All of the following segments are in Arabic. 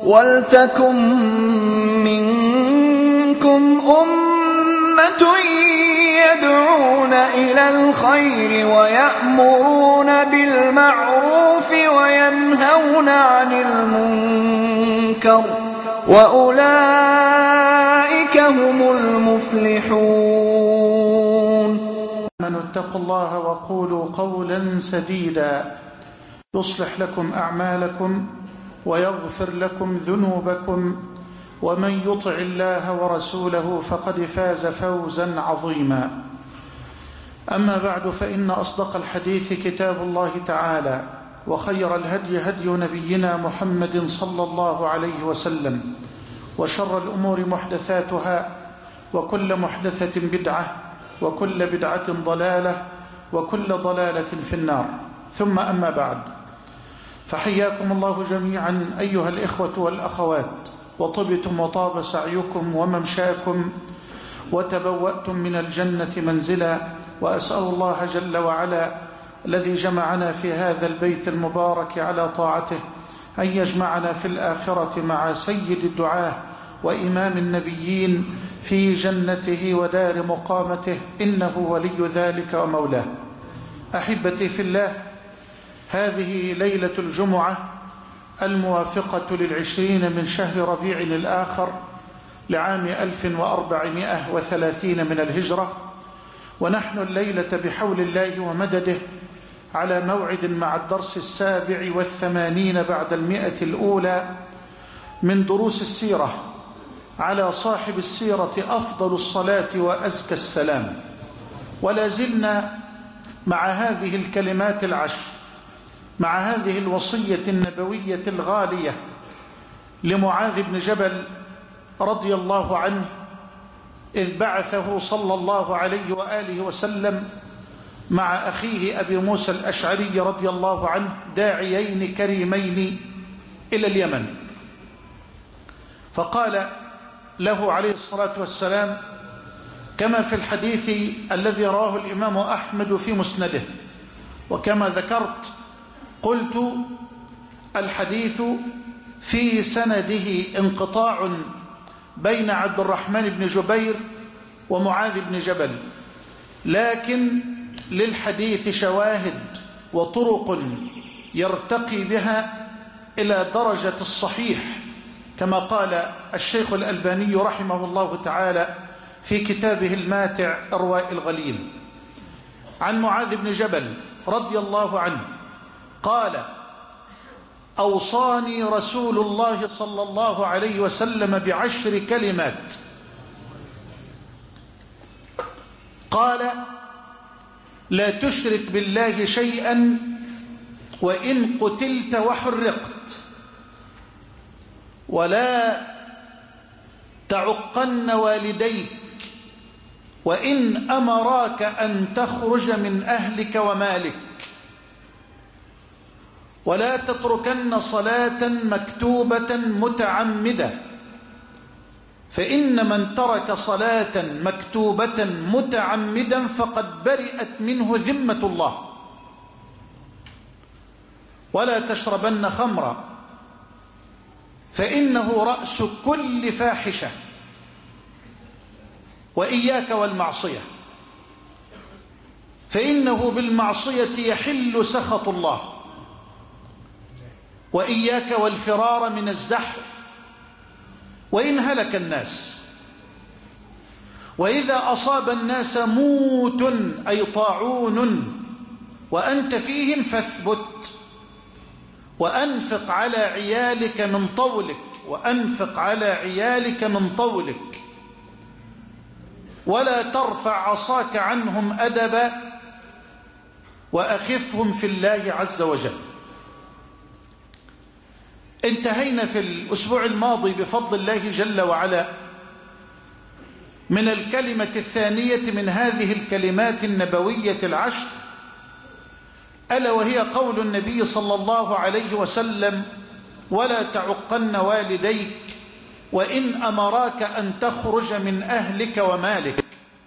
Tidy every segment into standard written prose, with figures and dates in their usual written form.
وَلْتَكُن مِّنكُمْ أُمَّةٌ يَدْعُونَ إِلَى الْخَيْرِ وَيَأْمُرُونَ بِالْمَعْرُوفِ وَيَنْهَوْنَ عَنِ الْمُنكَرِ وَأُولَئِكَ هُمُ الْمُفْلِحُونَ. اتقوا الله وقولوا قولا سديدا يصلح لكم أعمالكم ويغفر لكم ذنوبكم، ومن يطع الله ورسوله فقد فاز فوزا عظيما. أما بعد، فإن أصدق الحديث كتاب الله تعالى، وخير الهدي هدي نبينا محمد صلى الله عليه وسلم، وشر الأمور محدثاتها، وكل محدثة بدعة، وكل بدعة ضلالة، وكل ضلالة في النار. ثم أما بعد، فحياكم الله جميعا أيها الإخوة والأخوات، وطبتم وطاب سعيكم وممشاكم، وتبوأتم من الجنة منزلا. وأسأل الله جل وعلا الذي جمعنا في هذا البيت المبارك على طاعته أن يجمعنا في الآخرة مع سيد الدعاة وإمام النبيين في جنته ودار مقامته، إنه ولي ذلك ومولاه. أحبتي في الله، هذه ليلة الجمعة الموافقة 20 من شهر ربيع الآخر لعام 1430 من الهجرة، ونحن الليلة بحول الله ومدده على موعد مع الدرس 87 بعد 100 الأولى من دروس السيرة على صاحب السيرة أفضل الصلاة وأزكى السلام. ولا زلنا مع هذه الكلمات العشر، مع هذه الوصية النبوية الغالية لمعاذ بن جبل رضي الله عنه، إذ بعثه صلى الله عليه وآله وسلم مع أخيه أبي موسى الأشعري رضي الله عنه داعيين كريمين إلى اليمن. فقال له عليه الصلاة والسلام كما في الحديث الذي رواه الإمام أحمد في مسنده، وكما ذكرت قلت الحديث في سنده انقطاع بين عبد الرحمن بن جبير ومعاذ بن جبل، لكن للحديث شواهد وطرق يرتقي بها إلى درجة الصحيح، كما قال الشيخ الألباني رحمه الله تعالى في كتابه الماتع إرواء الغليل عن معاذ بن جبل رضي الله عنه قال: أوصاني رسول الله صلى الله عليه وسلم ب10 كلمات. قال: لا تشرك بالله شيئا وإن قتلت وحرقت، ولا تعقن والديك وإن أمراك أن تخرج من أهلك ومالك، ولا تتركن صلاة مكتوبة متعمدة، فإن من ترك صلاة مكتوبة متعمدا فقد برئت منه ذمة الله، ولا تشربن خمرا فإنه رأس كل فاحشة، وإياك والمعصية فإنه بالمعصية يحل سخط الله، وإياك والفرار من الزحف وإن هلك الناس، وإذا أصاب الناس موت أي طاعون وأنت فيهم فاثبت، وأنفق على عيالك من طولك، وأنفق على عيالك من طولك، ولا ترفع عصاك عنهم أدبا، وأخفهم في الله عز وجل. انتهينا في الأسبوع الماضي بفضل الله جل وعلا من الكلمة الثانية من هذه الكلمات النبوية العشر، ألا وهي قول النبي صلى الله عليه وسلم: ولا تعقن والديك وإن أمراك أن تخرج من أهلك ومالك،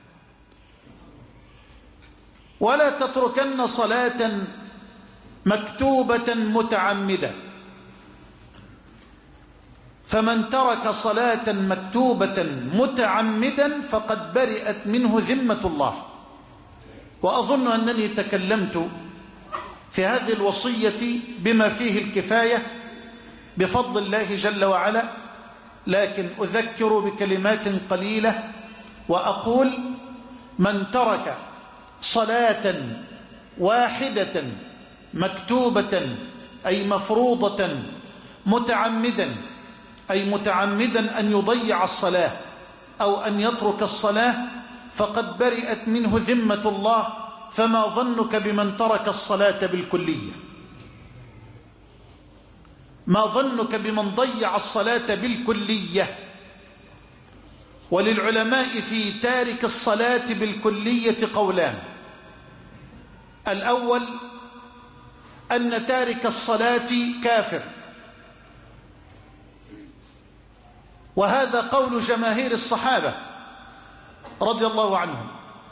ولا تتركن صلاة مكتوبة متعمدة. فمن ترك صلاة مكتوبة متعمدا فقد برئت منه ذمة الله. وأظن أنني تكلمت في هذه الوصية بما فيه الكفاية بفضل الله جل وعلا، لكن أذكر بكلمات قليلة وأقول: من ترك صلاة واحدة مكتوبة أي مفروضة متعمدا، أي متعمدا أن يضيع الصلاة أو أن يترك الصلاة، فقد برئت منه ذمة الله. فما ظنك بمن ترك الصلاة بالكلية؟ ما ظنك بمن ضيع الصلاة بالكلية؟ وللعلماء في تارك الصلاة بالكلية قولان: الأول أن تارك الصلاة كافر، وهذا قول جماهير الصحابة رضي الله عنهم،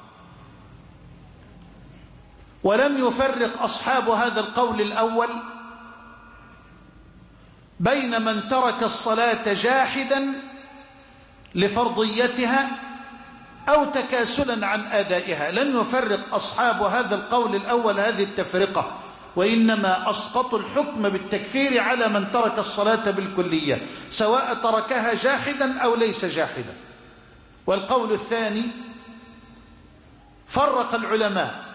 ولم يفرق أصحاب هذا القول الأول بين من ترك الصلاة جاحدا لفرضيتها أو تكاسلا عن أدائها. لم يفرق أصحاب هذا القول الأول هذه التفرقة، وإنما أسقطوا الحكم بالتكفير على من ترك الصلاة بالكلية، سواء تركها جاحدا أو ليس جاحدا. والقول الثاني فرق العلماء،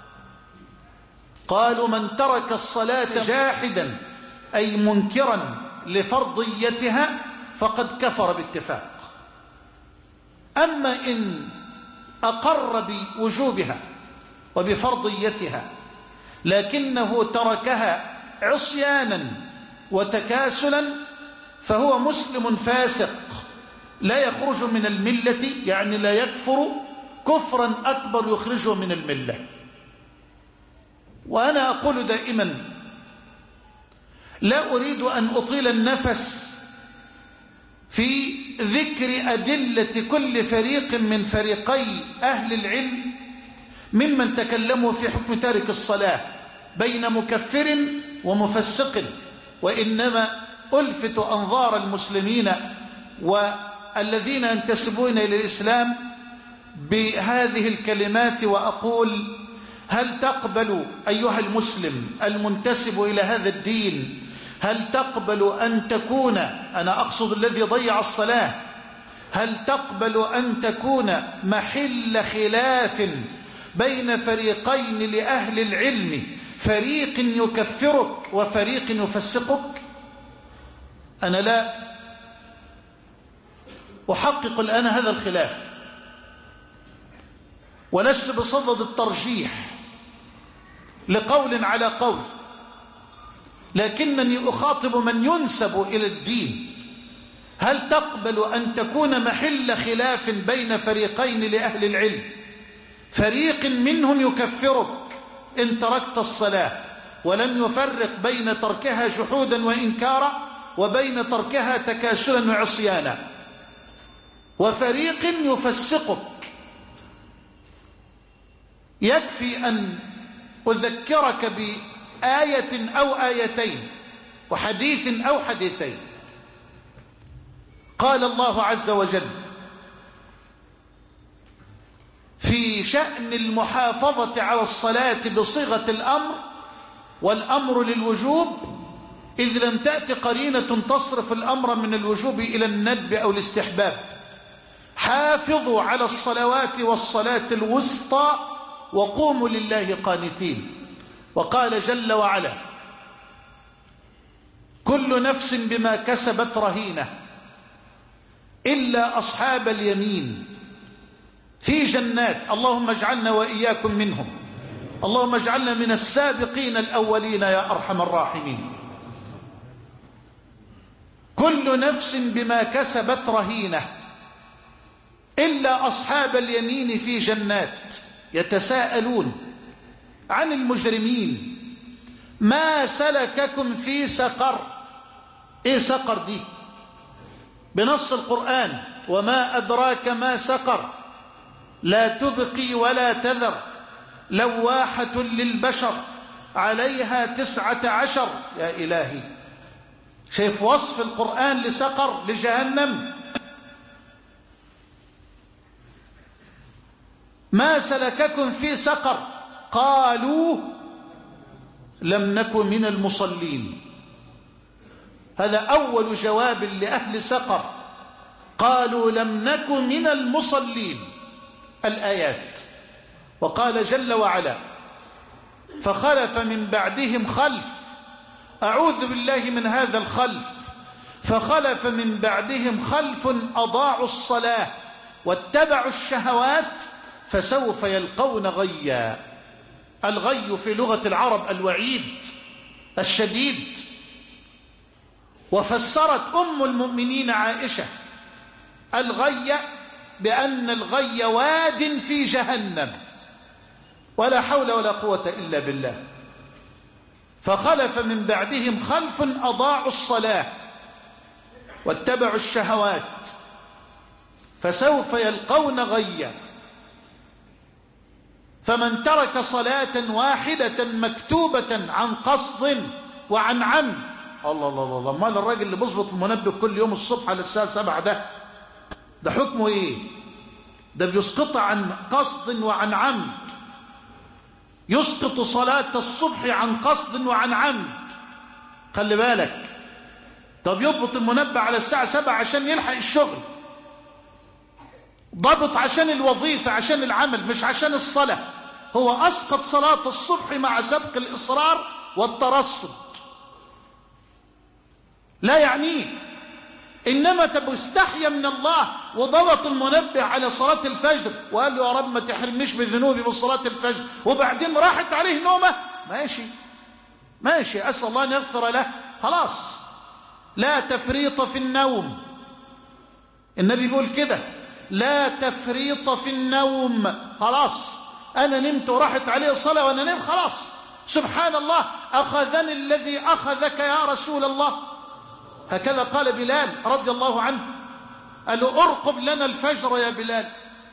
قالوا: من ترك الصلاة جاحدا أي منكرا لفرضيتها فقد كفر باتفاق. أما إن أقر بوجوبها وبفرضيتها لكنه تركها عصيانا وتكاسلا فهو مسلم فاسق لا يخرج من الملة، يعني لا يكفر كفرا أكبر يخرجه من الملة. وأنا أقول دائما: لا أريد أن أطيل النفس في ذكر أدلة كل فريق من فريقي أهل العلم ممن تكلموا في حكم تارك الصلاة بين مكفر ومفسق، وإنما ألفت أنظار المسلمين والذين ينتسبون إلى الإسلام بهذه الكلمات وأقول: هل تقبل أيها المسلم المنتسب إلى هذا الدين، هل تقبل أن تكون، أنا أقصد الذي ضيع الصلاة، هل تقبل أن تكون محل خلاف بين فريقين لأهل العلم، فريق يكفرك وفريق يفسقك؟ أنا لا أحقق الآن هذا الخلاف، ولست بصدد الترجيح لقول على قول، لكنني أخاطب من ينسب إلى الدين. هل تقبل أن تكون محل خلاف بين فريقين لأهل العلم، فريق منهم يكفرك إن تركت الصلاة ولم يفرق بين تركها جحودا وإنكارا وبين تركها تكاسلا وعصيانا، وفريق يفسقك؟ يكفي أن أذكرك بآية أو آيتين وحديث أو حديثين. قال الله عز وجل في شأن المحافظة على الصلاة بصيغة الأمر، والأمر للوجوب إذ لم تأتي قرينة تصرف الأمر من الوجوب إلى الندب أو الاستحباب: حافظوا على الصلوات والصلاة الوسطى وقوموا لله قانتين. وقال جل وعلا: كل نفس بما كسبت رهينة إلا أصحاب اليمين في جنات، اللهم اجعلنا وإياكم منهم، اللهم اجعلنا من السابقين الأولين يا أرحم الراحمين. كل نفس بما كسبت رهينة إلا أصحاب اليمين في جنات يتساءلون عن المجرمين ما سلككم في سقر. إيه سقر دي؟ بنص القرآن: وما أدراك ما سقر لا تبقي ولا تذر لواحة للبشر عليها 19. يا إلهي، شايف وصف القرآن لسقر لجهنم؟ ما سلككم في سقر؟ قالوا لم نكن من المصلين. هذا أول جواب لأهل سقر، قالوا لم نكن من المصلين. الآيات. وقال جل وعلا فخلف من بعدهم خلف، أعوذ بالله من هذا الخلف، فخلف من بعدهم خلف أضاعوا الصلاة واتبعوا الشهوات فسوف يلقون غيا. الغي في لغة العرب الوعيد الشديد. وفسرت أم المؤمنين عائشة الغي بأن الغي واد في جهنم، ولا حول ولا قوة إلا بالله. فخلف من بعدهم خلف أضاعوا الصلاة واتبعوا الشهوات فسوف يلقون غيا. فمن ترك صلاة واحدة مكتوبة عن قصد وعن عمد. الله الله الله، مال الراجل اللي بيظبط المنبه كل يوم الصبح على الساعة 7 ده حكمه ايه؟ ده بيسقط عن قصد وعن عمد، يسقط صلاة الصبح عن قصد وعن عمد. خلي بالك. طب يضبط المنبه على الساعة 7 عشان يلحق الشغل، ضبط عشان الوظيفة عشان العمل مش عشان الصلاة. هو أسقط صلاة الصبح مع سبق الإصرار والترصد، لا يعنيه. إنما تستحيا من الله وضبط المنبه على صلاة الفجر وقال له يا رب ما تحرمنيش بذنوبي بصلاة الفجر، وبعدين راحت عليه نومه، ماشي أسأل الله أن يغفر له، خلاص. لا تفريط في النوم. النبي بيقول كده لا تفريط في النوم. خلاص أنا نمت وراحت عليه صلاة وأنا نمت، خلاص سبحان الله أخذني الذي أخذك يا رسول الله. هكذا قال بلال رضي الله عنه، قال له ارقب لنا الفجر يا بلال،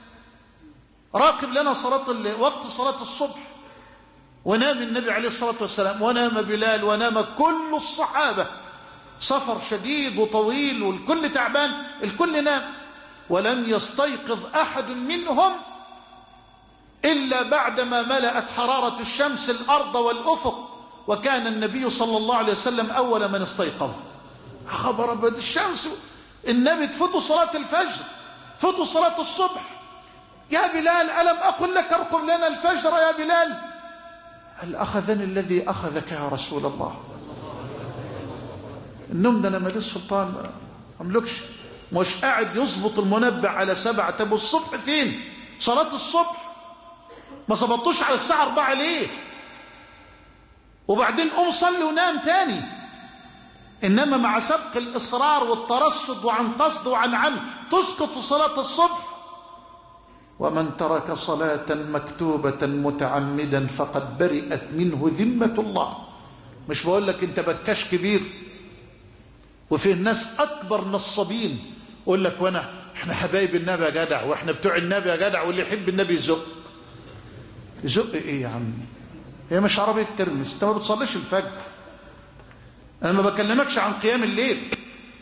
راقب لنا وقت صلاة الصبح. ونام النبي عليه الصلاة والسلام ونام بلال ونام كل الصحابة. سفر شديد وطويل والكل تعبان، الكل نام، ولم يستيقظ أحد منهم إلا بعدما ملأت حرارة الشمس الأرض والأفق، وكان النبي صلى الله عليه وسلم أول من استيقظ. خبر أبد الشمس، النبي تفوتوا صلاة الفجر، فوتوا صلاة الصبح. يا بلال ألم أقل لك ارقب لنا الفجر يا بلال؟ هل أخذني الذي أخذك يا رسول الله؟ النوم ده أنا ماليش سلطان، ما أملكش. مش قاعد يظبط المنبه على 7. طب الصبح فين؟ صلاة الصبح ما ظبطوش على الساعة 4 ليه؟ وبعدين قوم صلي ونام تاني. إنما مع سبق الإصرار والترصد وعن قصد وعن عمد تسقط صلاة الصبح. ومن ترك صلاة مكتوبة متعمدا فقد برئت منه ذمة الله. مش بقول لك انت بكاش كبير، وفي الناس أكبر نصابين يقول لك احنا حبايب النبي يا جدع، واحنا بتوع النبي يا جدع، واللي يحب النبي يزق ايه يا عم؟ هي مش عربية ترمس، انت ما بتصليش الفجر. انا ما بكلمكش عن قيام الليل،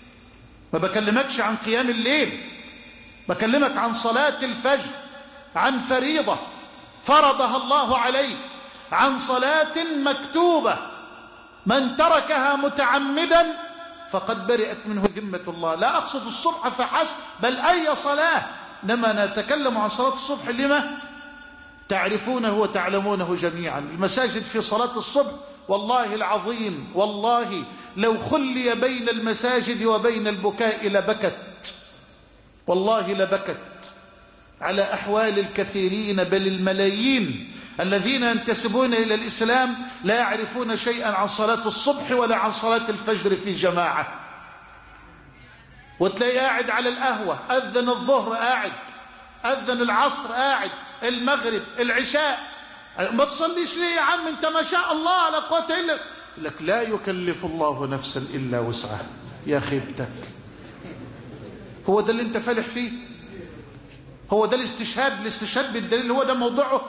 بكلمك عن صلاة الفجر، عن فريضة فرضها الله عليك، عن صلاة مكتوبة من تركها متعمدا فقد برئت منه ذمة الله. لا أقصد الصبح فحسب، بل أي صلاة، إنما نتكلم عن صلاة الصبح لما تعرفونه وتعلمونه جميعا. المساجد في صلاة الصبح والله العظيم، والله لو خلي بين المساجد وبين البكاء لبكت، والله لبكت على أحوال الكثيرين بل الملايين الذين ينتسبون إلى الإسلام لا يعرفون شيئا عن صلاة الصبح ولا عن صلاة الفجر في جماعة. وتلاقي قاعد على القهوة، أذن الظهر قاعد، أذن العصر قاعد، المغرب، العشاء، ما تصليش ليه يا عم انت ما شاء الله لا قوة إلا لك. لا يكلف الله نفسا إلا وسعها. يا خيبتك، هو ده اللي انت فالح فيه؟ هو ده الاستشهاد بالدليل؟ هو ده موضوعه؟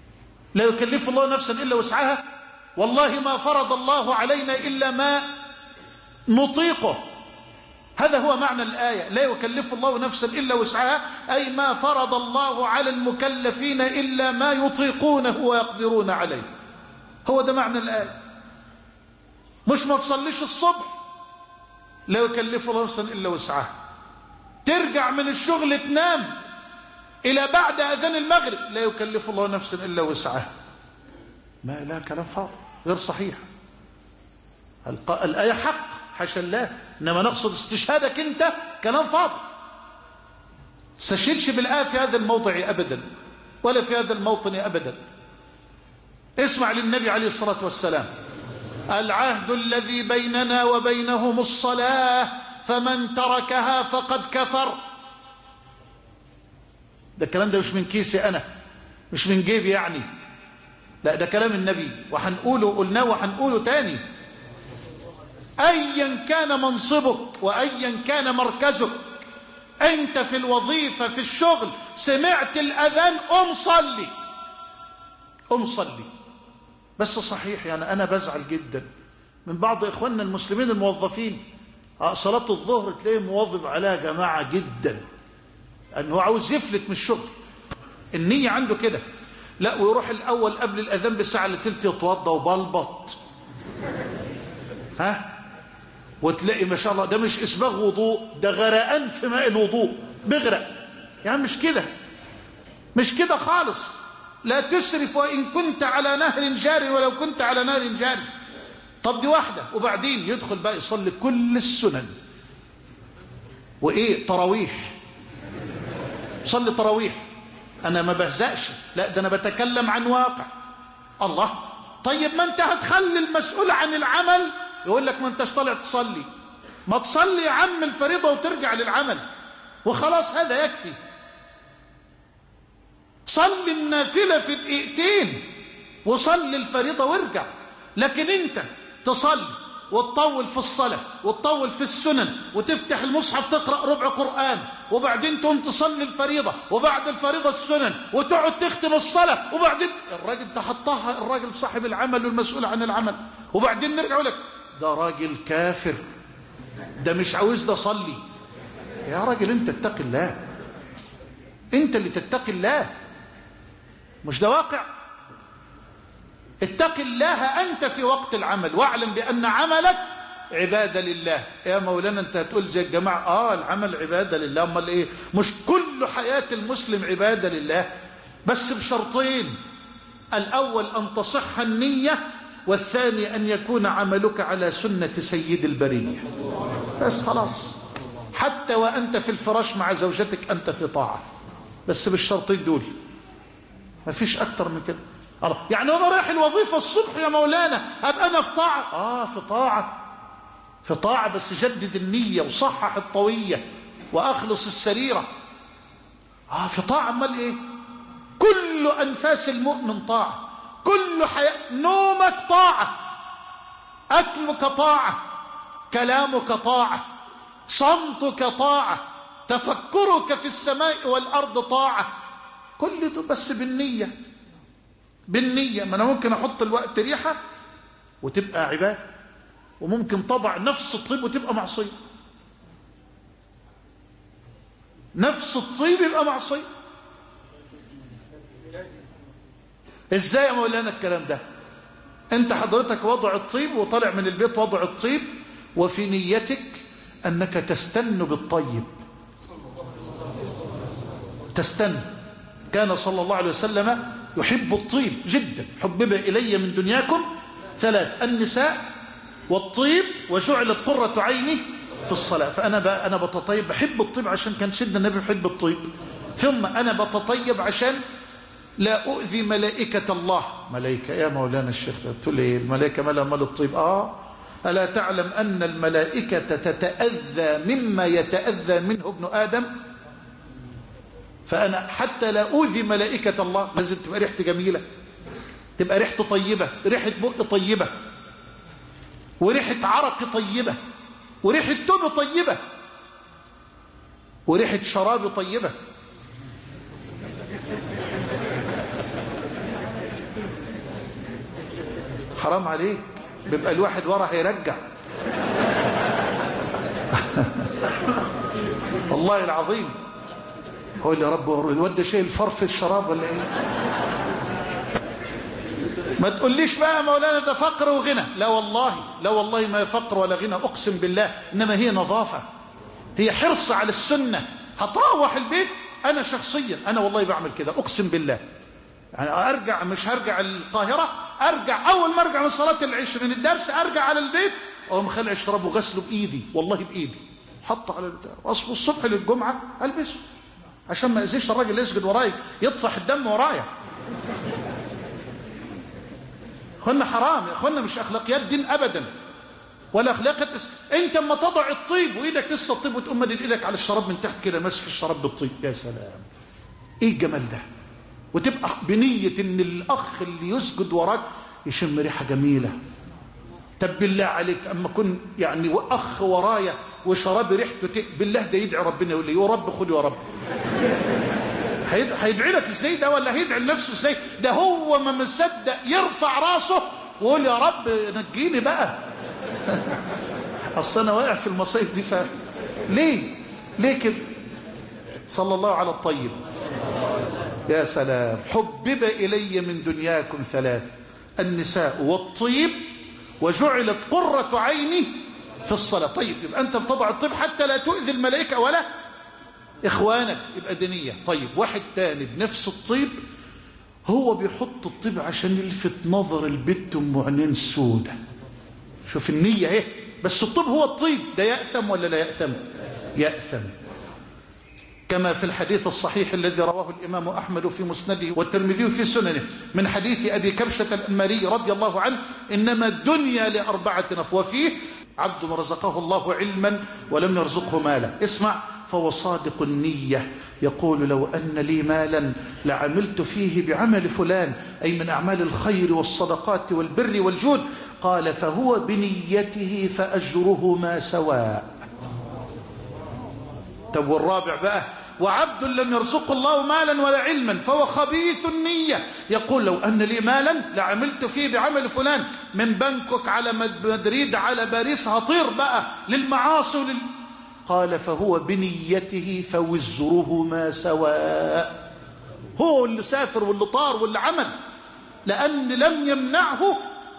لا يكلف الله نفسا إلا وسعها. والله ما فرض الله علينا إلا ما نطيقه. هذا هو معنى الآية، لا يكلف الله نفسا إلا وسعها، أي ما فرض الله على المكلفين إلا ما يطيقونه ويقدرون عليه. هو ده معنى الآية. مش ما تصليش الصبح، لا يكلف الله نفسا إلا وسعها. ترجع من الشغل تنام إلى بعد أذان المغرب، لا يكلف الله نفسا إلا وسعها. ما لا، كلام فاضي غير صحيح. الآية حق حاشا الله، إنما نقصد استشهادك أنت كلام فاضي. استشهدش بالآية في هذا الموضع أبدا ولا في هذا الموطن أبدا. اسمع للنبي عليه الصلاة والسلام: العهد الذي بيننا وبينهم الصلاة، فمن تركها فقد كفر. ده الكلام ده مش من كيسي أنا، مش من جيبي يعني، لا ده كلام النبي، وحنقوله قلناه وحنقوله تاني. أيا كان منصبك وأيا كان مركزك، أنت في الوظيفة في الشغل سمعت الأذان قم صلي، قم صلي. بس صحيح يعني أنا بزعل جدا من بعض إخواننا المسلمين الموظفين، صلاة الظهر تلاقيه مواظب عليها جماعة جدا، أنه عاوز يفلت من الشغل، النية عنده كده، لا ويروح الأول قبل الأذان بساعة لتلت يتوضى وبلبط، وتلاقي ما شاء الله ده مش إسباغ وضوء، ده غرقان في ماء الوضوء، بغرق. يعني مش كده، مش كده خالص. لا تسرف وإن كنت على نهر جار ولو كنت على نهر جار. طب دي واحدة، وبعدين يدخل بقى يصلي كل السنن وإيه تراويح، صلي تراويح. أنا ما بهزأش، لا ده أنا بتكلم عن واقع. الله، طيب ما أنت هتخلي المسؤول عن العمل يقول لك ما أنتش طالع تصلي، ما تصلي يا عم الفريضة وترجع للعمل وخلاص، هذا يكفي. صلي النافلة في دقيقتين وصلي الفريضة وارجع. لكن أنت تصلي وتطول في الصلاة وتطول في السنن وتفتح المصحف تقرأ ربع قرآن وبعدين تقوم تصلي الفريضة وبعد الفريضة السنن وتقعد تختم الصلاة وبعدين الراجل تحطها، الراجل صاحب العمل والمسؤول عن العمل، وبعدين نرجع لك ده راجل كافر، ده مش عاوز ده صلي. يا راجل انت اتق الله، انت اللي تتقي الله، مش ده واقع. اتق الله أنت في وقت العمل، واعلم بأن عملك عبادة لله. يا مولانا أنت هتقول زي الجماعة العمل عبادة لله، أمال إيه؟ مش كل حياة المسلم عبادة لله، بس بشرطين: الأول أن تصح النية، والثاني أن يكون عملك على سنة سيد البرية. بس خلاص، حتى وأنت في الفراش مع زوجتك أنت في طاعة، بس بالشرطين دول، ما فيش أكتر من كده. يعني أنا رايح الوظيفة الصبح يا مولانا أبقى أنا في طاعة؟ في طاعة، في طاعة، بس جدد النية وصحح الطوية وأخلص السريرة. في طاعة، أمال إيه؟ كل أنفاس المؤمن طاعة، كل حياة، نومك طاعة، أكلك طاعة، كلامك طاعة، صمتك طاعة، تفكرك في السماء والأرض طاعة، كل ده بس بالنية. بالنية. ما أنا ممكن أحط الوقت ريحة وتبقى عبادة، وممكن تضع نفس الطيب وتبقى معصية، نفس الطيب يبقى معصية. إزاي يا مولانا الكلام ده؟ أنت حضرتك وضع الطيب وطلع من البيت وضع الطيب، وفي نيتك أنك تستن بالطيب، تستن. كان صلى الله عليه وسلم يحب الطيب جدا. حبب إلي من دنياكم ثلاث: النساء والطيب وجعلت قرة عيني في الصلاة. فأنا بتطيب، بحب الطيب عشان كان سيدنا النبي يحب الطيب. ثم أنا بتطيب عشان لا أؤذي ملائكة الله. ملائكة يا مولانا الشيخ، تقول لي الملائكة مالها مال الطيب؟ ألا تعلم أن الملائكة تتأذى مما يتأذى منه ابن آدم؟ فأنا حتى لا أؤذي ملائكة الله لازم تبقى ريحتي جميلة، تبقى ريحتي طيبة، ريحة بق طيبة، وريحة عرق طيبة، وريحة توب طيبة، وريحة شراب طيبة. حرام عليك، بيبقى الواحد ورا هيرجع. والله العظيم. هو اللي رب الواد ده شايل فرف الشراب ولا ايه؟ ما تقوليش بقى مولانا ده فقر وغنى. لا والله، لا والله ما فقر ولا غنى، اقسم بالله. انما هي نظافه، هي حرص على السنه. هتروح البيت، انا شخصيا انا والله بعمل كده اقسم بالله. يعني ارجع، مش هرجع القاهره، ارجع اول ما ارجع من صلاه العشاء من الدرس ارجع على البيت اقوم خلع الشراب وغسله بايدي، والله بايدي، حطه على البتاع، واصحى الصبح للجمعه البسه عشان ما اذيش الراجل اللي يسجد ورايا يطفح الدم ورايا. اخوانا حرام يا اخوانا، مش اخلاقيات دين ابدا ولا اخلاقيات انت اما تضع الطيب وايدك لسه الطيب وتقوم مدد ايدك على الشراب من تحت كده ماسك الشراب بالطيب، يا سلام ايه الجمال ده. وتبقى بنيه ان الاخ اللي يسجد وراك يشم ريحه جميله. طب بالله عليك اما كن يعني اخ ورايا وشراب ريحته بالله ده يدعي ربنا يقول لي يا رب خد يا رب. هيدعي لك ازاي ده؟ ولا هيدعي لنفسه ازاي ده؟ هو ما مصدق يرفع راسه ويقول يا رب نجيني بقى. اصل انا واقع في المصايب دي. ليه كده؟ صلى الله على الطيب. يا سلام. حبب الي من دنياكم ثلاث: النساء والطيب وجعلت قرة عيني في الصلاة. طيب يبقى انت بتضع الطيب حتى لا تؤذي الملائكة ولا اخوانك، يبقى دينية. طيب واحد تاني بنفس الطيب هو بيحط الطيب عشان يلفت نظر البت ام عينين سودة. شوف النية اهي، بس الطيب هو الطيب ده. يأثم ولا لا يأثم؟ يأثم. كما في الحديث الصحيح الذي رواه الإمام أحمد في مسنده والترمذي في سننه من حديث أبي كبشة الأنماري رضي الله عنه: إنما الدنيا لأربعة نفر، وفيه عبد رزقه الله علما ولم يرزقه مالا. اسمع: فهو صادق النية يقول لو أن لي مالا لعملت فيه بعمل فلان، أي من أعمال الخير والصدقات والبر والجود. قال: فهو بنيته فأجرهما سواء. طب والرابع بقى: وعبد لم يرزق الله مالا ولا علما فهو خبيث النية يقول لو أن لي مالا لعملت فيه بعمل فلان، من بانكوك على مدريد على باريس، هطير بقى للمعاصي قال: فهو بنيته فوزرهما سواء. هو اللي سافر واللي طار واللي عمل، لأن لم يمنعه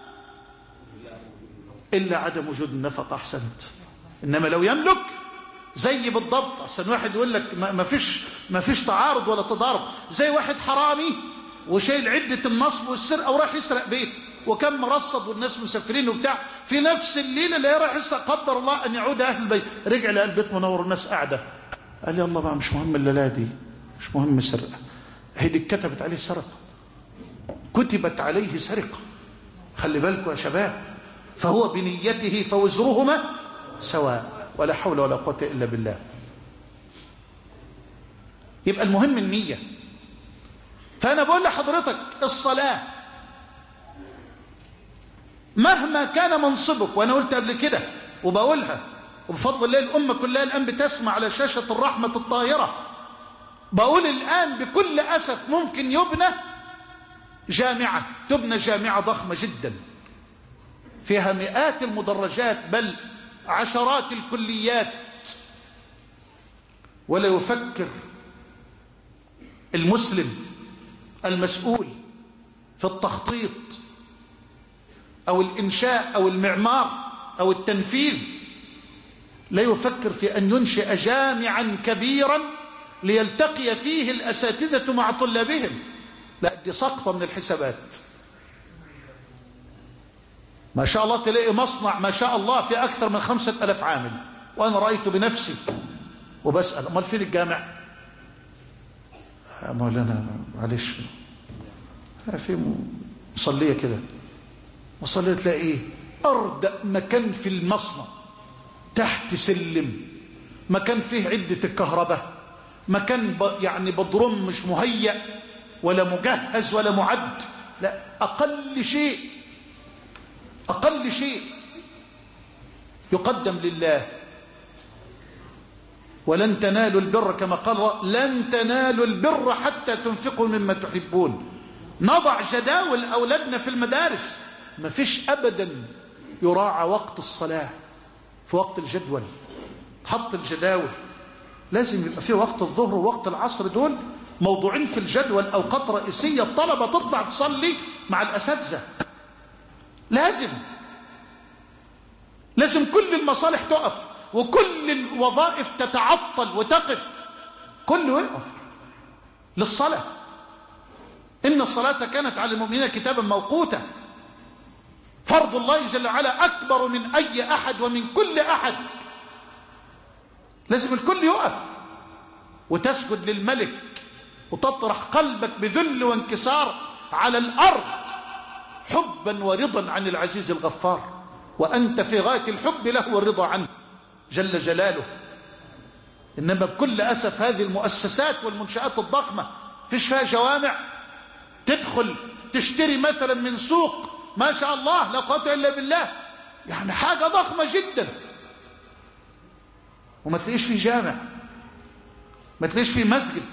إلا عدم وجود النفقة. أحسنت. إنما لو يملك زي بالضبط. أحسن واحد يقول لك ما فيش تعارض ولا تضارب. زي واحد حرامي وشايل عدة النصب والسرقة وراح يسرق بيت، وكان مرصد والناس مسافرين وبتاع، في نفس الليلة اللي راح يسرق قدر الله أن يعود أهل البيت، رجع لقى البيت منور الناس قاعدة، قال يلا بقى مش مهم الليلة دي، مش مهم سرقة. هي دي كتبت عليه سرقة، كتبت عليه سرقة. خلي بالكم يا شباب. فهو بنيته فوزرهما سواء، ولا حول ولا قوة إلا بالله. يبقى المهم النية. فأنا بقول لحضرتك الصلاة مهما كان منصبك، وأنا قلت قبل كده وبقولها، وبفضل الله الأمة كلها الآن بتسمع على شاشة الرحمة الطاهرة، بقول الآن بكل أسف ممكن يبنى جامعة، تبنى جامعة ضخمة جدا فيها مئات المدرجات بل عشرات الكليات، ولا يفكر المسلم المسؤول في التخطيط أو الإنشاء أو المعمار أو التنفيذ، لا يفكر في أن ينشئ جامعا كبيرا ليلتقي فيه الأساتذة مع طلابهم. لا، دي سقطة من الحسابات. ما شاء الله تلاقي مصنع ما شاء الله في أكثر من 5000 عامل، وأنا رأيته بنفسي وبسأل أمال فين الجامع؟ مولانا معلش في مصلية كده، مصلية تلاقي إيه؟ أردأ مكان في المصنع، تحت سلم، مكان فيه عدة الكهرباء، مكان يعني بدروم مش مهيأ ولا مجهز ولا معد، لا، أقل شيء يقدم لله. ولن تنالوا البر كما قال الله: لن تنالوا البر حتى تنفقوا مما تحبون. نضع جداول أولادنا في المدارس، ما فيش أبدا يراعى وقت الصلاة في وقت الجدول، حط الجداول لازم يبقى في وقت الظهر ووقت العصر، دول موضوعين في الجدول، أوقات رئيسية الطلبة تطلع تصلي مع الأساتذة. لازم كل المصالح تقف وكل الوظائف تتعطل وتقف، كله يقف للصلاة. إن الصلاة كانت على المؤمنين كتابا موقوتا. فرض الله جل وعلا أكبر من أي أحد ومن كل أحد. لازم الكل يقف وتسجد للملك وتطرح قلبك بذل وانكسار على الأرض حبا ورضا عن العزيز الغفار، وأنت في غاية الحب له والرضا عنه جل جلاله. إنما بكل أسف هذه المؤسسات والمنشآت الضخمة فيش فيها جوامع. تدخل تشتري مثلا من سوق ما شاء الله لا قوة إلا بالله، يعني حاجة ضخمة جدا، وما تلاقيش في جامع، ما تلاقيش في مسجد.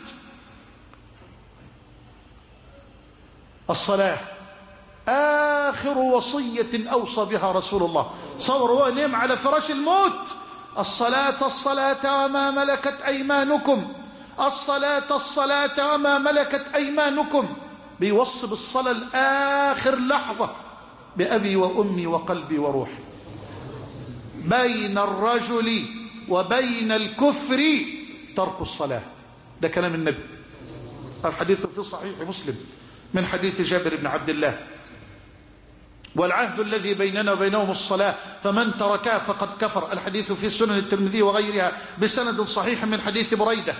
الصلاة آخر وصية أوصى بها رسول الله. صور هو نام على فراش الموت: الصلاة الصلاة وما ملكت أيمانكم، الصلاة الصلاة وما ملكت أيمانكم. بيوصي بالصلاة الآخر لحظة: بأبي وأمي وقلبي وروحي. بين الرجل وبين الكفر ترك الصلاة. ده كلام النبي، الحديث في صحيح مسلم من حديث جابر بن عبد الله: والعهد الذي بيننا وبينهم الصلاة فمن تركها فقد كفر. الحديث في سنن الترمذي وغيرها بسند صحيح من حديث بريدة.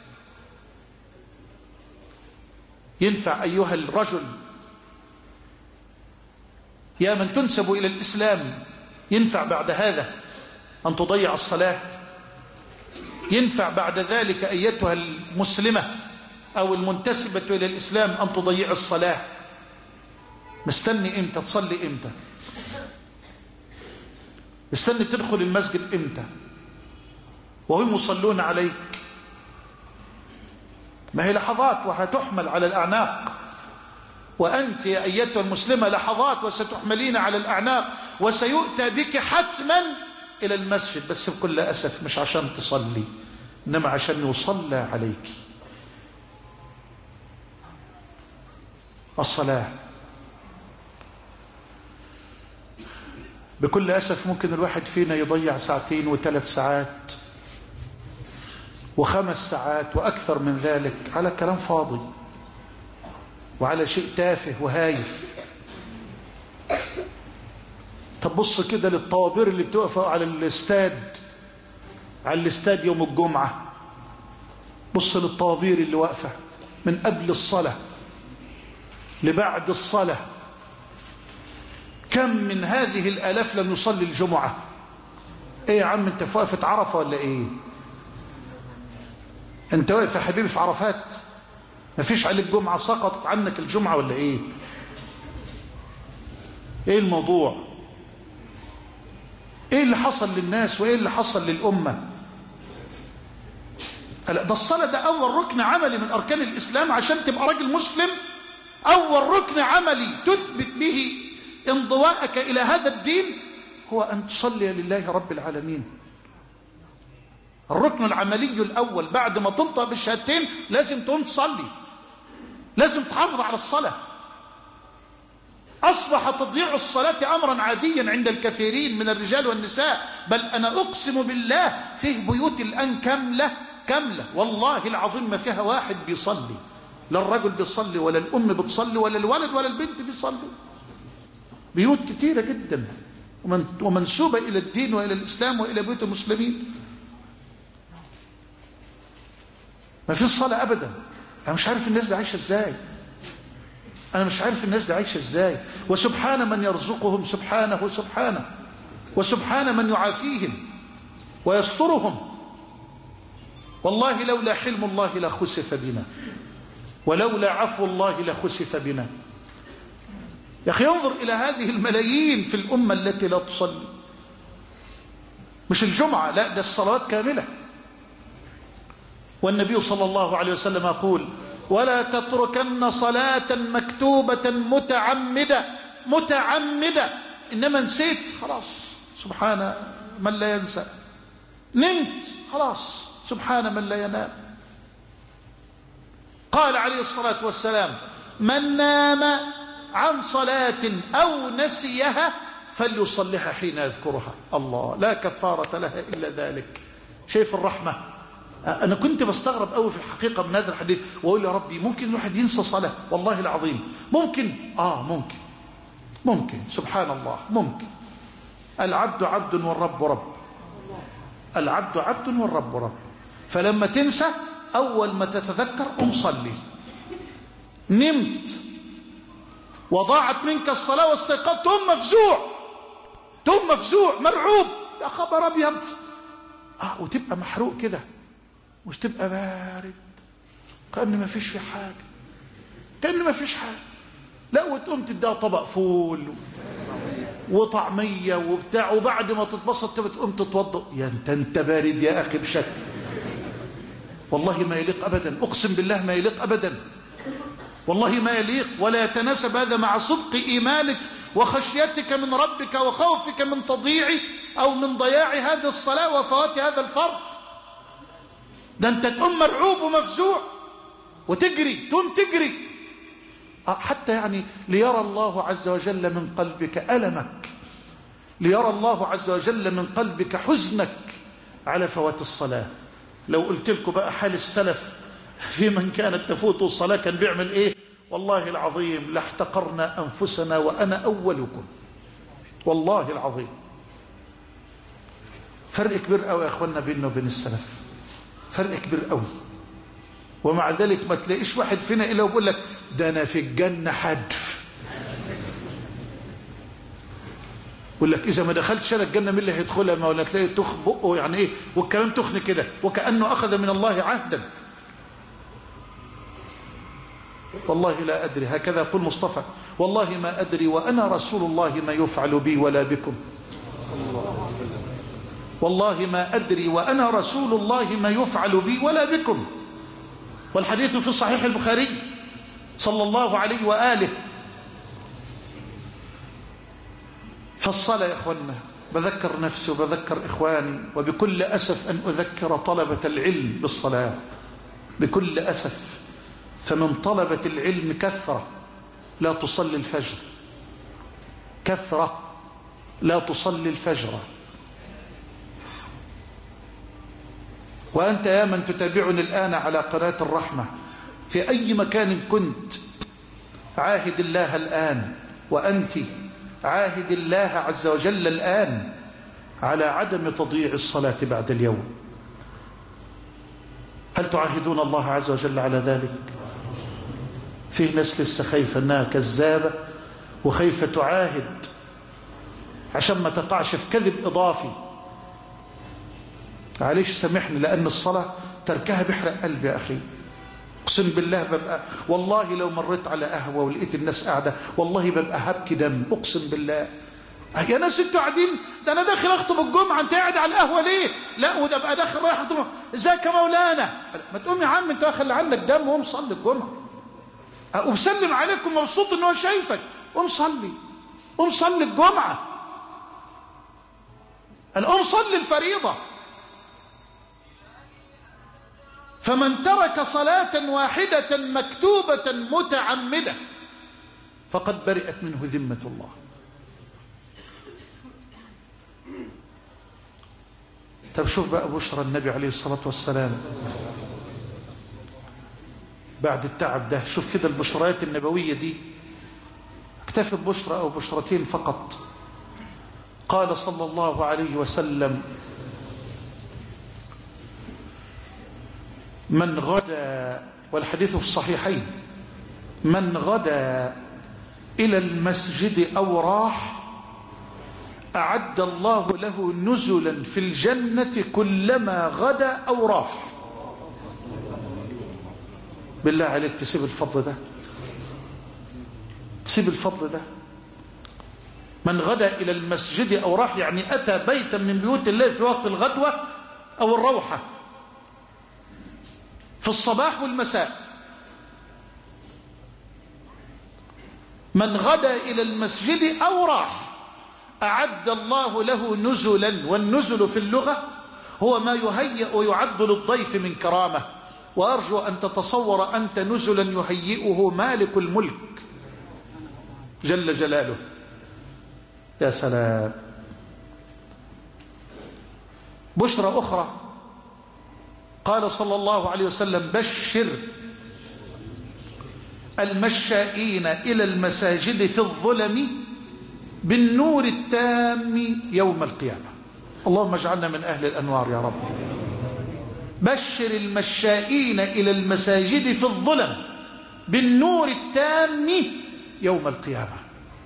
ينفع أيها الرجل يا من تنسب إلى الإسلام، ينفع بعد هذا أن تضيع الصلاة؟ ينفع بعد ذلك أيتها المسلمة أو المنتسبة إلى الإسلام أن تضيع الصلاة؟ مستني إمتى تصلي؟ إمتى مستني تدخل المسجد؟ إمتى وهم يصلون عليك؟ ما هي لحظات وهتحمل على الأعناق، وأنت يا أيتها المسلمة لحظات وستحملين على الأعناق، وسيؤتى بك حتما إلى المسجد، بس بكل أسف مش عشان تصلي، إنما عشان يصلى عليك. الصلاة بكل أسف ممكن الواحد فينا يضيع 2 و3 ساعات و5 ساعات وأكثر من ذلك على كلام فاضي وعلى شيء تافه وهايف. طب بص كده للطوابير اللي بتقف على الاستاد يوم الجمعة، بص للطوابير اللي واقفة من قبل الصلاة لبعد الصلاة. كم من هذه الآلاف لم يصلي الجمعة؟ ايه يا عم انت في وقفة عرفة ولا ايه؟ انت واقف يا حبيبي في عرفات؟ ما فيش عليك جمعة؟ سقطت عنك الجمعة ولا ايه؟ ايه الموضوع؟ ايه اللي حصل للناس وايه اللي حصل للأمة؟ ده الصلاة ده أول ركن عملي من أركان الإسلام. عشان تبقى راجل مسلم أول ركن عملي تثبت به انضواءك إلى هذا الدين هو أن تصلي لله رب العالمين. الركن العملي الأول بعد ما تنطق بالشهادتين لازم تقوم تصلي، لازم تحافظ على الصلاة. أصبح تضييع الصلاة أمرا عاديا عند الكثيرين من الرجال والنساء، بل أنا أقسم بالله فيه بيوت الآن كاملة والله العظيم ما فيها واحد بيصلي، لا الرجل بيصلي ولا الأم بتصلي ولا الولد ولا البنت بيصلي. بيوت كثيرة جدا ومنسوبة إلى الدين وإلى الإسلام وإلى بيوت المسلمين ما في الصلاة أبدا. أنا مش عارف الناس دي عايشة إزاي، أنا مش عارف الناس دي عايشة إزاي. وسبحان من يرزقهم سبحانه وسبحان من يعافيهم ويسترهم. والله لولا حلم الله لخسف بنا، ولولا عفو الله لخسف بنا. يا أخي انظر إلى هذه الملايين في الأمة التي لا تصلي، مش الجمعة، لا ده الصلوات كاملة. والنبي صلى الله عليه وسلم يقول: ولا تتركن صلاة مكتوبة متعمدة، إنما نسيت خلاص، سبحان من لا ينسى. نمت خلاص، سبحان من لا ينام. قال عليه الصلاة والسلام: من نام عن صلاة أو نسيها فليصلها حين يذكرها. الله، لا كفارة لها إلا ذلك. شايف الرحمة؟ أنا كنت بستغرب قوي في الحقيقة من هذا الحديث، وأقول يا ربي ممكن الواحد ينسى صلاة؟ والله العظيم ممكن. ممكن سبحان الله، ممكن. العبد عبد والرب رب. العبد عبد والرب رب. فلما تنسى أول ما تتذكر قم صلي. نمت وضاعت منك الصلاة واستيقظت تقوم مفزوع مرعوب، يا خبر أبيض. وتبقى محروق كده، مش تبقى بارد كأن ما فيش في حاجة، لا، وتقوم تديها طبق فول وطعمية وبتاع، وبعد ما تتبسط تقوم تتوضأ. يا انت بارد يا أخي بشكل والله ما يليق أبدا، أقسم بالله ما يليق أبدا، والله ما يليق، ولا يتناسب هذا مع صدق إيمانك وخشيتك من ربك وخوفك من تضييع أو من ضياع هذه الصلاة وفوات هذا الفرض. ده أنت تقوم مرعوب ومفزوع تقوم تجري حتى يعني ليرى الله عز وجل من قلبك ألمك، ليرى الله عز وجل من قلبك حزنك على فوات الصلاة. لو قلت لكم بقى حال السلف في من كانت تفوت الصلاة كان بيعمل إيه؟ والله العظيم لاحتقرنا أنفسنا وأنا أولكم، والله العظيم. فرق كبير قوي يا أخوانا بيننا وبين السلف، فرق كبير قوي. ومع ذلك ما تلاقيش واحد فينا إلا ويقول لك ده أنا في الجنة حدف. يقول لك إذا ما دخلتش أنا الجنة مين اللي هيدخلها؟ ما ولا تلاقي تخ بقه يعني إيه، والكلام تخن كده وكأنه أخذ من الله عهدا. والله لا أدري، هكذا يقول مصطفى: والله ما أدري وأنا رسول الله ما يفعل بي ولا بكم. والله ما أدري وأنا رسول الله ما يفعل بي ولا بكم. والحديث في صحيح البخاري صلى الله عليه وآله. فالصلاة يا إخوانا، بذكر نفسي وبذكر إخواني، وبكل أسف أن أذكر طلبة العلم بالصلاة، بكل أسف. فمن طلبة العلم كثرة لا تصلي الفجر، كثرة لا تصلي الفجر. وأنت يا من تتابعني الآن على قناة الرحمة في أي مكان كنت، عاهد الله الآن، وأنت عاهد الله عز وجل الآن على عدم تضييع الصلاة بعد اليوم. هل تعاهدون الله عز وجل على ذلك؟ فيه ناس لسه خايفة أنها كذابة وخايفة تعاهد عشان ما تقعش في كذب إضافي. معلش سامحني، لأن الصلاة تركها بيحرق قلبي يا أخي. أقسم بالله ببقى والله لو مريت على قهوة ولقيت الناس قاعدة والله ببقى هبكي دم، أقسم بالله. يا ناس انتوا قاعدين، ده أنا داخل أخطب الجمعة، أنت قاعد على القهوة ليه؟ لا، وده بقى داخل رايح أخطب. ازيك يا مولانا؟ ما تقوم يا عم، أنت خلي عنك دم وقوم صلي الجمعة. وبسلم عليكم مبسوط إن هو شايفك، قوم صلي، قوم صلي الجمعة، قوم صلي الفريضة. فمن ترك صلاة واحدة مكتوبة متعمدة فقد برئت منه ذمة الله. طب شوف بقى بشرى النبي عليه الصلاة والسلام بعد التعب ده. شوف كده البشرات النبوية دي، اكتفي ببشرة أو بشرتين فقط. قال صلى الله عليه وسلم: من غدا، والحديث في الصحيحين، من غدا إلى المسجد أو راح أعد الله له نزلا في الجنة كلما غدا أو راح. بالله عليك تسيب الفضل ده؟ تسيب الفضل ده؟ من غدا إلى المسجد أو راح يعني أتى بيتا من بيوت الله في وقت الغدوة أو الروحة، في الصباح والمساء. من غدا إلى المسجد أو راح أعد الله له نزلا، والنزل في اللغة هو ما يهيأ ويعد للضيف من كرامة. وأرجو أن تتصور أنت نزلا يهيئه مالك الملك جل جلاله. يا سلام. بشرى أخرى، قال صلى الله عليه وسلم: بشر المشائين إلى المساجد في الظلم بالنور التام يوم القيامة. اللهم اجعلنا من أهل الأنوار يا رب. بشر المشائين إلى المساجد في الظلم بالنور التام يوم القيامة.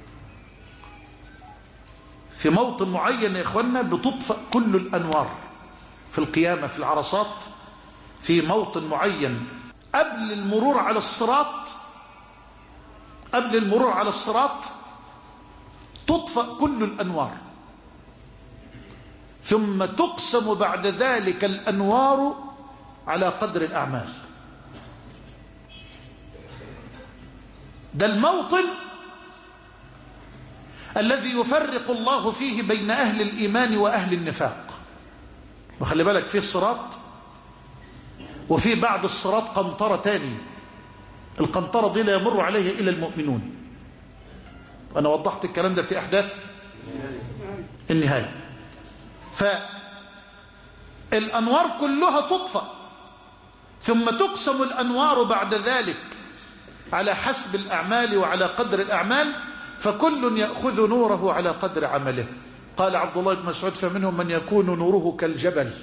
في موطن معين يا إخوانا بتطفأ كل الأنوار في القيامة، في العرصات، في موطن معين قبل المرور على الصراط، قبل المرور على الصراط تطفأ كل الأنوار، ثم تقسم بعد ذلك الأنوار على قدر الأعمال. ده الموطن الذي يفرق الله فيه بين أهل الإيمان وأهل النفاق. وخلي بالك، فيه الصراط وفي بعد الصراط قنطرة تاني، القنطرة دي لا يمر عليها إلا المؤمنون، وأنا وضحت الكلام ده في أحداث النهاية. فالأنوار كلها تطفأ، ثم تقسم الأنوار بعد ذلك على حسب الأعمال وعلى قدر الأعمال، فكل يأخذ نوره على قدر عمله. قال عبد الله بن مسعود: فمنهم من يكون نوره كالجبل.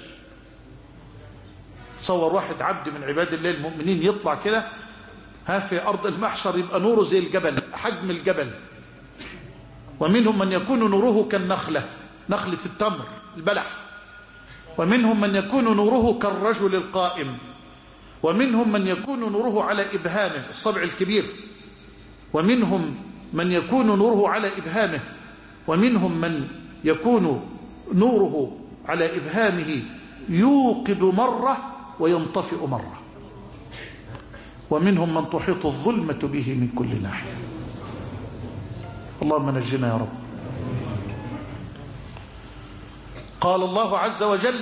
صور واحد عبد من عباد الله المؤمنين يطلع كده في أرض المحشر يبقى نوره زي الجبل، حجم الجبل. ومنهم من يكون نوره كالنخلة، نخلة التمر البلح. ومنهم من يكون نوره كالرجل القائم. ومنهم من يكون نوره على إبهامه، الصبع الكبير. ومنهم من يكون نوره على إبهامه. ومنهم من يكون نوره على إبهامه يوقد مرة وينطفئ مرة. ومنهم من تحيط الظلمة به من كل ناحية. اللهم نجنا يا رب. قال الله عز وجل: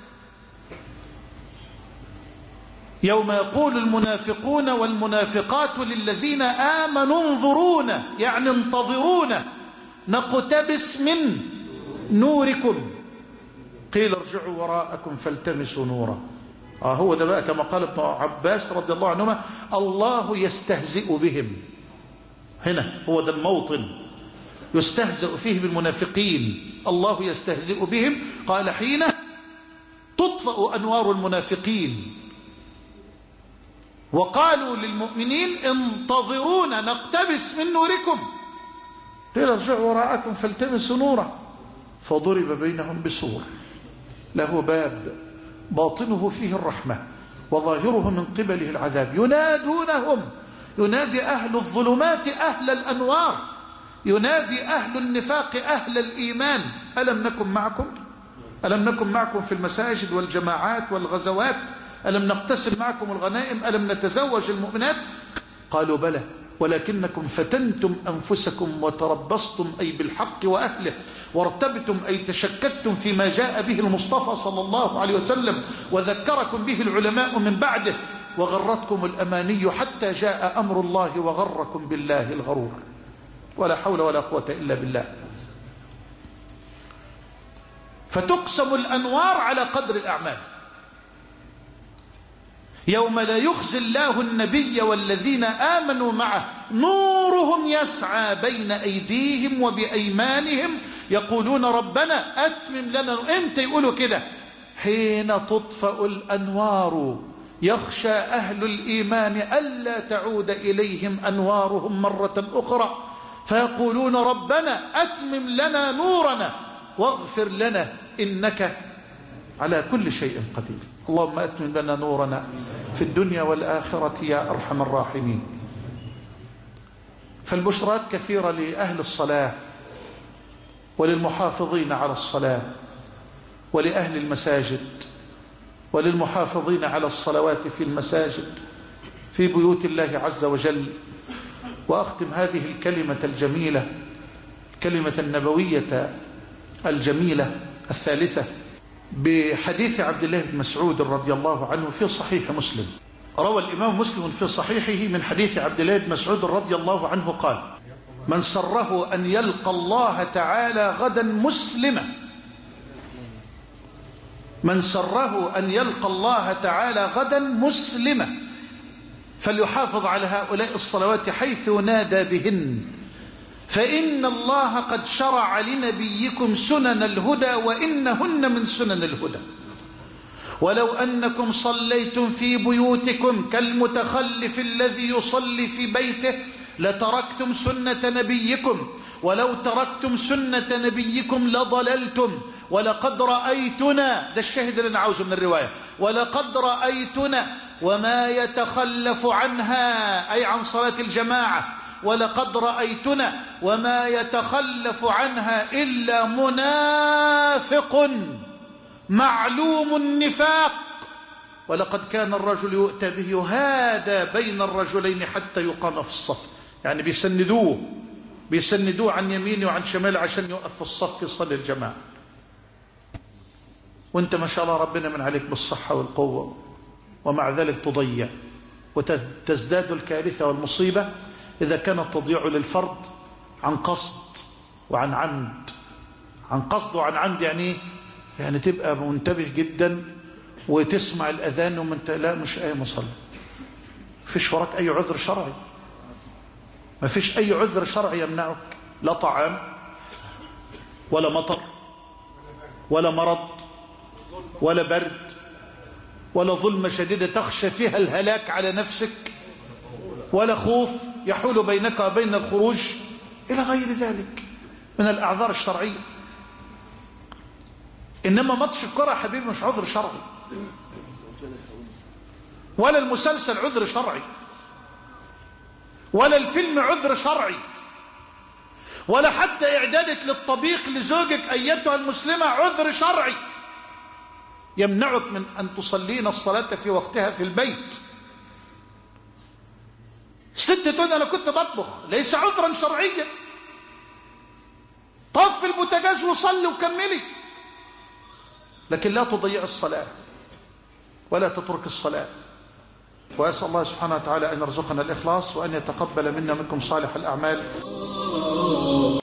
يوم يقول المنافقون والمنافقات للذين آمنوا انظرونا، يعني انتظرونا، نقتبس من نوركم، قيل ارجعوا وراءكم فالتمسوا نورا. هو ده بقى كما قال ابن عباس رضي الله عنهما: الله يستهزئ بهم. هنا هو ده الموطن يستهزئ فيه بالمنافقين، الله يستهزئ بهم. قال: حين تطفأ أنوار المنافقين. وقالوا للمؤمنين: انتظرونا نقتبس من نوركم، قيل ارجعوا وراءكم فالتمسوا نورا. فضرب بينهم بسور له باب باطنه فيه الرحمة وظاهره من قبله العذاب، ينادونهم، ينادي أهل الظلمات أهل الأنوار، ينادي أهل النفاق أهل الإيمان: ألم نكن معكم؟ ألم نكن معكم في المساجد والجماعات والغزوات؟ ألم نقتسم معكم الغنائم؟ ألم نتزوج المؤمنات؟ قالوا: بلى، ولكنكم فتنتم أنفسكم وتربصتم، أي بالحق وأهله، وارتبتم، أي تشككتم فيما جاء به المصطفى صلى الله عليه وسلم وذكركم به العلماء من بعده، وغرتكم الأماني حتى جاء أمر الله وغركم بالله الغرور. ولا حول ولا قوة إلا بالله. فتقسم الأنوار على قدر الأعمال. يوم لا يخزي الله النبي والذين آمنوا معه نورهم يسعى بين أيديهم وبأيمانهم يقولون ربنا أتمم لنا. امتى يقولوا كده؟ حين تطفأ الأنوار يخشى أهل الإيمان ألا تعود إليهم أنوارهم مرة أخرى، فيقولون ربنا أتمم لنا نورنا واغفر لنا إنك على كل شيء قدير. اللهم أتمم لنا نورنا في الدنيا والآخرة يا أرحم الراحمين. فالبشرات كثيرة لأهل الصلاة وللمحافظين على الصلاة ولأهل المساجد وللمحافظين على الصلوات في المساجد في بيوت الله عز وجل. وأختم هذه الكلمة الجميلة، كلمة النبوية الجميلة الثالثة، بحديث عبد الله بن مسعود رضي الله عنه في صحيح مسلم. روى الإمام مسلم في صحيحه من حديث عبد الله بن مسعود رضي الله عنه قال: من سره أن يلقى الله تعالى غدا مسلما، من سره أن يلقى الله تعالى غدا مسلما فليحافظ على هؤلاء الصلوات حيث نادى بهن، فإن الله قد شرع لنبيكم سنن الهدى وإنهن من سنن الهدى. ولو أنكم صليتم في بيوتكم كالمتخلف الذي يصلي في بيته لتركتم سنة نبيكم، ولو تركتم سنة نبيكم لضللتم. ولقد رأيتنا، ده الشاهد اللي أنا عاوزه من الرواية، ولقد رأيتنا وما يتخلف عنها، أي عن صلاة الجماعة، ولقد رأيتنا وما يتخلف عنها إلا منافق معلوم النفاق، ولقد كان الرجل يؤتى به يهادى بين الرجلين حتى يقام في الصف. يعني بيسندوه عن يمينه وعن شماله عشان يقف في الصف يصلي الجماعة. وانت ما شاء الله ربنا من عليك بالصحة والقوة، ومع ذلك تضيع، وتزداد الكارثة والمصيبة إذا كان التضييع للفرد عن قصد وعن عمد. عن قصد وعن عمد يعني تبقى منتبه جدا وتسمع الأذان ومن لا مش أي مصلي، فيش وراك أي عذر شرعي، ما فيش أي عذر شرعي يمنعك، لا طعام ولا مطر ولا مرض ولا برد ولا ظلمة شديدة تخشى فيها الهلاك على نفسك، ولا خوف يحول بينك وبين الخروج، إلى غير ذلك من الأعذار الشرعية. إنما ماتش الكرة يا حبيبي مش عذر شرعي، ولا المسلسل عذر شرعي، ولا الفيلم عذر شرعي، ولا حتى إعدادك للطبيخ لزوجك أيتها المسلمة عذر شرعي يمنعك من أن تصلين الصلاة في وقتها في البيت. ست تقول أنا كنت بطبخ، ليس عذرا شرعيا، طف البوتاجاز وصلي وكملي، لكن لا تضيع الصلاة ولا تترك الصلاة. وأسأل الله سبحانه وتعالى أن يرزقنا الإخلاص وأن يتقبل منا منكم صالح الأعمال.